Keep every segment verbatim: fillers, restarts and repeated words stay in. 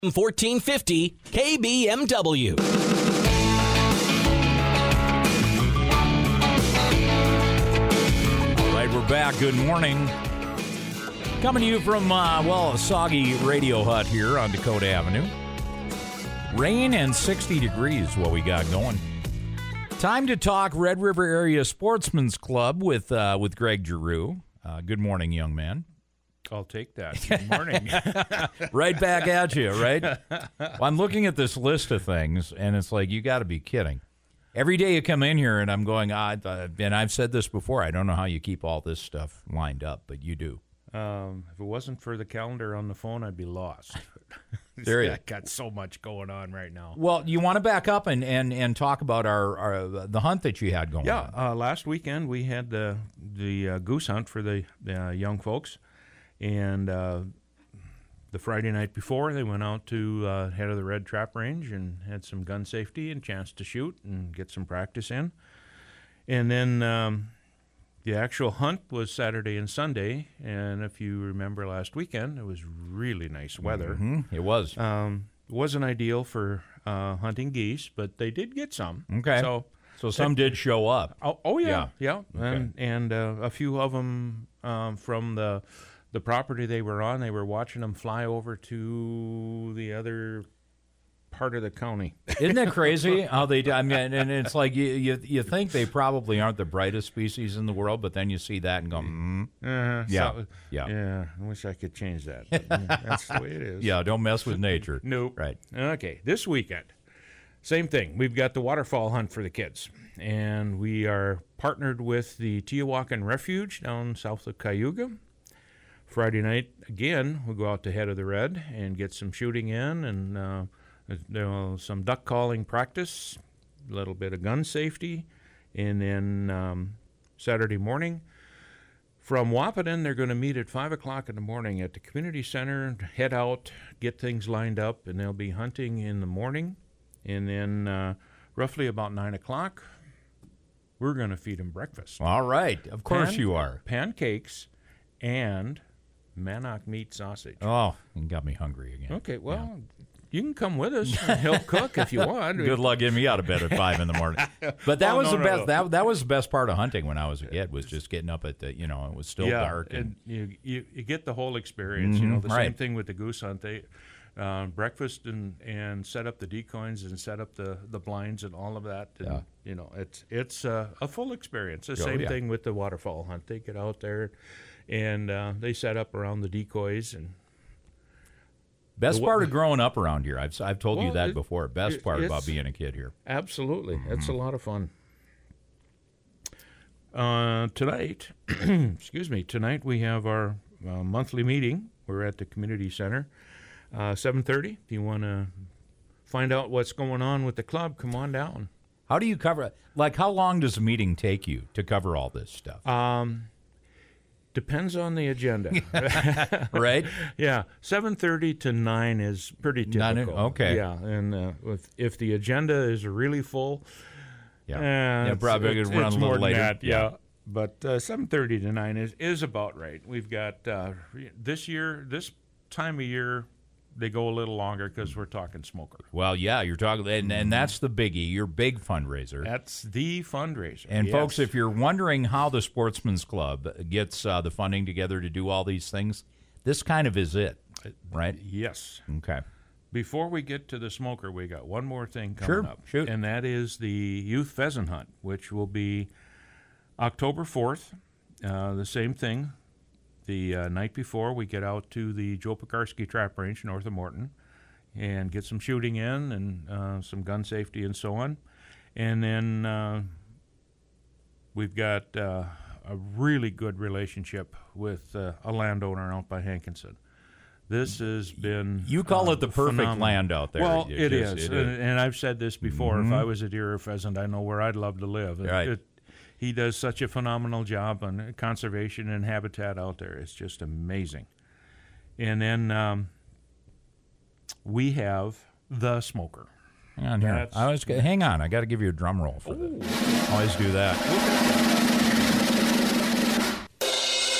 fourteen fifty K B M W. All right, we're back. Good morning. Coming to you from, uh, well, a soggy radio hut here on Dakota Avenue. Rain and sixty degrees what we got going. Time to talk Red River Area Sportsman's Club with uh, with Greg Giroux. Uh, good morning, young man. I'll take that. Good morning. Right back at you, right? Well, I'm looking at this list of things, and it's like, you got to be kidding. Every day you come in here, and I'm going, ah, and I've said this before, I don't know how you keep all this stuff lined up, but you do. Um, if it wasn't for the calendar on the phone, I'd be lost. There you I got so much going on right now. Well, you want to back up and, and, and talk about our, our the hunt that you had going yeah, on. Yeah, uh, last weekend we had the the uh, goose hunt for the uh, young folks, and uh, the Friday night before they went out to uh, head of the Red Trap Range and had some gun safety and chance to shoot and get some practice in, and then um, the actual hunt was Saturday and Sunday, and if you remember last weekend, it was really nice weather. Mm-hmm. It was. Um, it wasn't ideal for uh, hunting geese, but they did get some. Okay. So, so some did show up. Oh, oh yeah, Yeah. yeah, and and uh, a few of them um, from the the property they were on. They were watching them fly over to the other part of the county. Isn't that crazy how they do? I mean, and it's like you, you you think they probably aren't the brightest species in the world, but then you see that and go, mm, Uh, yeah, so- yeah, yeah. I wish I could change that. But, mm, that's the way it is. yeah. Don't mess with nature. Nope. Right. Okay, this weekend, same thing. We've got the waterfall hunt for the kids, and we are partnered with the Teowakan Refuge down south of Cayuga. Friday night, again, we'll go out to Head of the Red and get some shooting in and uh, you know, some duck calling practice, a little bit of gun safety, and then um, Saturday morning, from Wahpeton, they're going to meet at five o'clock in the morning at the community center, head out, get things lined up, and they'll be hunting in the morning. And then uh, roughly about nine o'clock, we're going to feed them breakfast. All right. Of course Pan- you are. Pancakes and mannock meat sausage. Oh, you got me hungry again. Okay, well, you can come with us and help cook if you want. Good luck getting me out of bed at five in the morning. But that Oh, was no, the no, best. no. That that was the best part of hunting when I was a kid. Was just getting up at the, you know, it was still yeah, dark. and you, you you get the whole experience. You know, the Mhm, same right. thing with the goose hunt. They uh, breakfast and, and set up the decoys and set up the, the blinds and all of that. And, Yeah. you know, it's it's uh, a full experience. The Oh, same yeah. thing with the waterfall hunt. They get out there and uh, they set up around the decoys and. Best the- part of growing up around here. I've I've told you Well, that it- before. Best it- part about it's- being a kid here. Absolutely. It's Mm-hmm. a lot of fun. Uh, tonight, excuse me, tonight we have our uh, monthly meeting. We're at the community center, uh, seven thirty. If you want to find out what's going on with the club, come on down. How do you cover? Like, how long does a meeting take you to cover all this stuff? Um, depends on the agenda. Right? Yeah, seven thirty to nine is pretty Nine- typical. okay. Yeah, and uh, if, if the agenda is really full, Yeah. Eh, Yeah, it's- probably it's, gonna run it's a little more than later. that, Yeah. yeah. But uh, seven thirty to nine is, is about right. We've got uh, this year, this time of year, they go a little longer because we're talking smoker. Well, yeah, you're talking, and, and that's the biggie. Your big fundraiser. That's the fundraiser. And yes. folks, if you're wondering how the Sportsman's Club gets uh, the funding together to do all these things, this kind of is it, right? Yes. Okay. Before we get to the smoker, we got one more thing coming Sure, up. shoot. And that is the youth pheasant hunt, which will be October fourth. Uh, the same thing. The uh, night before, we get out to the Joe Pekarski Trap Range north of Morton and get some shooting in and uh, some gun safety and so on. And then uh, we've got uh, a really good relationship with uh, a landowner out by Hankinson. This has been You call uh, it the perfect phenomenal. land out there. Well, It it just- is, it and, is. and I've said this before. If I was a deer or pheasant, I know where I'd love to live. It- Right. it- he does such a phenomenal job on conservation and habitat out there. It's just amazing. And then um, we have the smoker. Hang on here. That's- I always, hang on. I got to give you a drum roll for this. Always do that.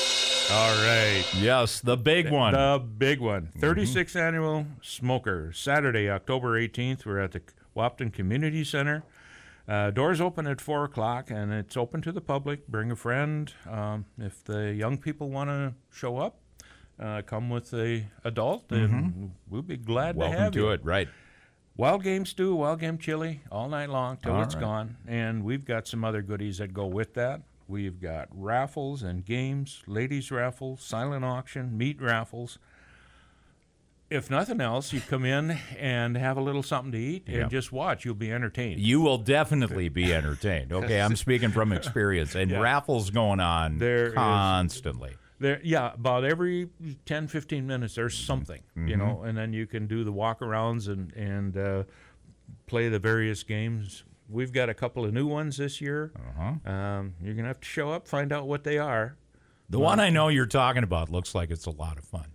All right. Yes, the big one. The big one. thirty-sixth Mm-hmm. Annual Smoker. Saturday, October eighteenth. We're at the Wahpeton Community Center. Uh, doors open at four o'clock, and it's open to the public. Bring a friend. Um, if the young people want to show up, uh, come with a adult, and we'll be glad Welcome to have to you. it, right. Wild game stew, wild game chili, all night long till All it's right. gone. And we've got some other goodies that go with that. We've got raffles and games, ladies raffles, silent auction, meat raffles. If nothing else, you come in and have a little something to eat Yeah. and just watch. You'll be entertained. You will definitely be entertained. Okay, I'm speaking from experience. And Yeah. raffles going on There is- constantly. There, yeah, about every ten, fifteen minutes, there's something, Mm-hmm. you know, and then you can do the walk-arounds and, and uh, play the various games. We've got a couple of new ones this year. Uh-huh. Um, you're going to have to show up, find out what they are. The one I know you're talking about looks like it's a lot of fun.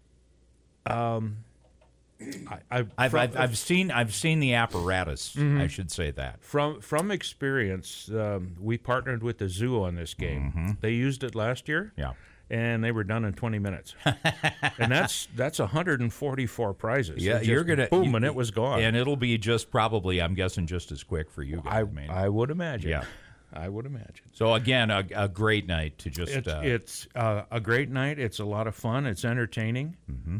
I, I, I've, from, I've, I've seen I've seen the apparatus. I should say that. from from experience, um, we partnered with the zoo on this game. Mm-hmm. They used it last year. Yeah. And they were done in twenty minutes, and that's that's one hundred forty-four prizes. Yeah, It just you're gonna boom, you- and it was gone. and it'll be just probably, I'm guessing, just as quick for you I guys. mean. I would imagine. Yeah. I would imagine. So again, a, a great night to just. It's uh, it's uh, a great night. It's a lot of fun. It's entertaining, Mm-hmm.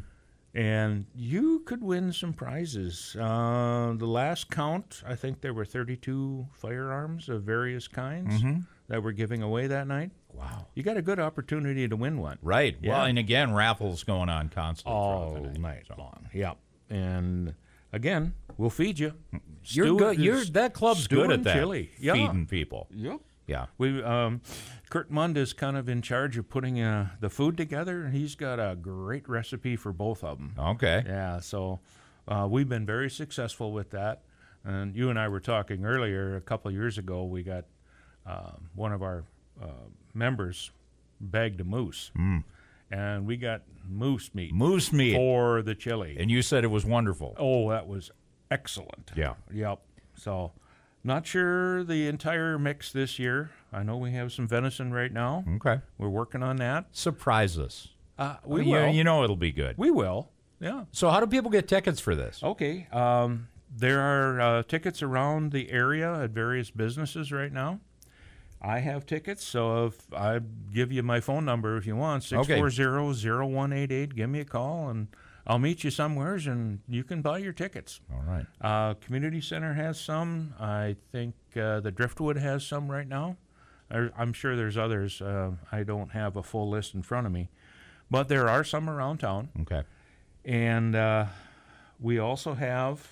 and you could win some prizes. Uh, the last count, I think there were thirty-two firearms of various kinds Mm-hmm. that we're giving away that night. wow. You got a good opportunity to win one Right. Yeah. Well, and again, raffles going on constantly all throughout the night so. long. Yep, and again, we'll feed you. You're Stew- good. You're that club's stew good at and that. chili. Yeah. Feeding people. Yep. Yeah. We um, Kurt Mund is kind of in charge of putting uh, the food together, and he's got a great recipe for both of them. Okay. Yeah, so uh, we've been very successful with that. And you and I were talking earlier. A couple of years ago, we got uh, one of our uh, members bagged a moose, and we got moose meat Moose meat. for the chili. And you said it was wonderful. Oh, that was excellent. Yeah. Yep. So, not sure the entire mix this year. I know we have some venison right now. Okay. We're working on that. Surprise us. Uh, we you, will. You know it'll be good. We will. Yeah. So how do people get tickets for this? Okay. Um, there are uh, tickets around the area at various businesses right now. I have tickets, so if I give you my phone number if you want, six four zero, zero one eight eight, give me a call, and I'll meet you somewheres, and you can buy your tickets. All right. Uh, Community Center has some. I think uh, the Driftwood has some right now. I- I'm sure there's others. Uh, I don't have a full list in front of me. But there are some around town. Okay. And uh, we also have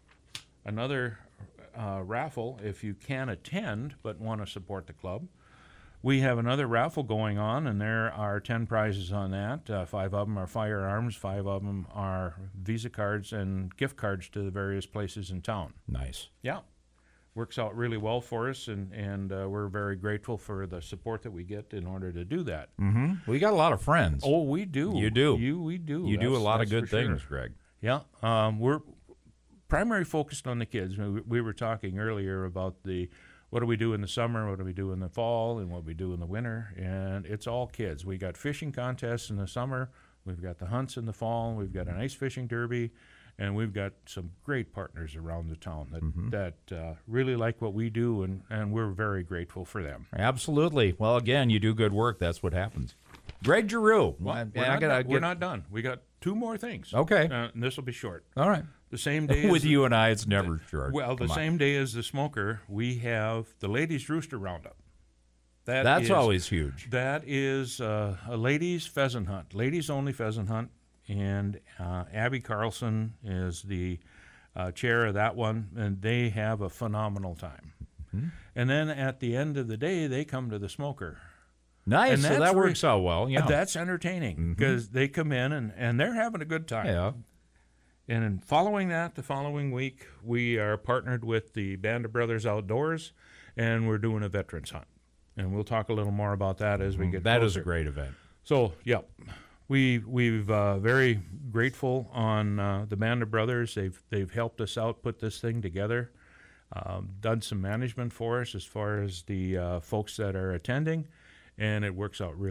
another uh, raffle if you can attend but want to support the club. We have another raffle going on, and there are ten prizes on that. Uh, five of them are firearms, five of them are Visa cards and gift cards to the various places in town. Nice. Yeah. Works out really well for us, and, and uh, we're very grateful for the support that we get in order to do that. Mm-hmm. We got a lot of friends. Oh, we do. You do. You, we do. you do a That's- lot of that's good for sure. things, Greg. Yeah, um, we're primary focused on the kids. We, we were talking earlier about the what do we do in the summer, what do we do in the fall, and what we do in the winter, and it's all kids. We got fishing contests in the summer, we've got the hunts in the fall, we've got an ice fishing derby, and we've got some great partners around the town that Mm-hmm. that uh, really like what we do, and, and we're very grateful for them. Absolutely. Well, again, you do good work. That's what happens. Greg Giroux. Well, I- we're, I not gotta done. we're get- not done. We got two more things. Okay. Uh, and this will be short. All right. The same day With as you and I, it's never short. Well, the Come on. same day as the smoker, we have the Ladies Rooster Roundup. That That's is- always huge. That is uh, a ladies pheasant hunt, ladies only pheasant hunt, and uh, Abby Carlson is the uh, chair of that one, and they have a phenomenal time. Mm-hmm. And then at the end of the day, they come to the smoker. Nice. And So that's that re- works out well. Yeah. That's entertaining because they come in and, and they're having a good time. yeah. And in following that, the following week, we are partnered with the Band of Brothers Outdoors, and we're doing a veterans hunt. And we'll talk a little more about that as we get That closer. is a great event. So, yeah, we we've uh, very grateful on uh, the Band of Brothers. They've they've helped us out put this thing together, um, done some management for us as far as the uh, folks that are attending, and it works out really well.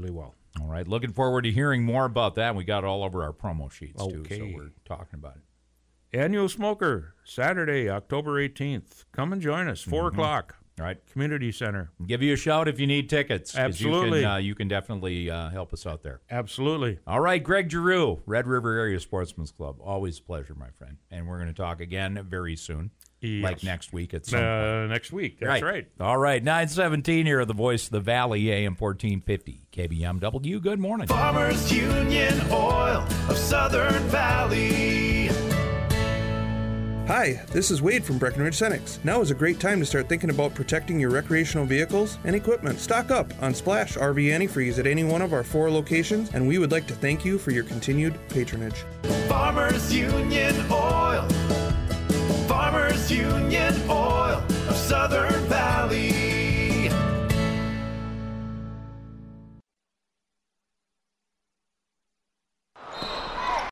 All right. Looking forward to hearing more about that. We got it all over our promo sheets, Okay. too, so we're talking about it. Annual Smoker, Saturday, October eighteenth. Come and join us, four Mm-hmm. o'clock. All right. Community Center. Give you a shout if you need tickets. 'cause Absolutely. You can, uh, you can definitely uh, help us out there. Absolutely. All right, Greg Giroux, Red River Area Sportsman's Club. Always a pleasure, my friend. And we're going to talk again very soon, Yes. like next week at some point. Uh, next week. That's right. All right, nine seventeen here at the Voice of the Valley, A M fourteen fifty, K B M W. Good morning. Farmers Union Oil of Southern Valley. Hi, this is Wade from Breckenridge Cenex. Now is a great time to start thinking about protecting your recreational vehicles and equipment. Stock up on Splash R V Antifreeze at any one of our four locations, and we would like to thank you for your continued patronage. Farmers Union Oil. Farmers Union Oil of Southern Valley.